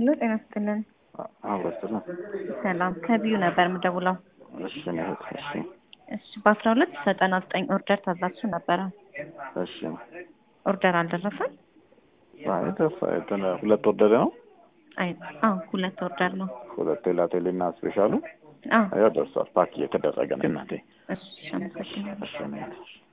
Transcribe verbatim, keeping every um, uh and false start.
ሄሎ ጤና ይስጥልን። አውራስ ነው። ሰላም ከቢዩ ነበር የምደውለው። እሺ ነው። እሺ እሺ በአስራ ሁለት ዘጠና ዘጠኝ ኦርደር ታዛችሁ ነበረ። እሺ ኦርደር አልደረሰም? አይ ተፋ እንትን ሁለት ኦርደር ነው። አይ አዎ ሁለት ኦርደር ነው። ሁለት ቴላቴልና ስፔሻሉ አዎ አያ ደርሷል። ፓክ እየተደረገ ነው እናቴ። እሺ አመሰግናለሁ። እሺ ነው።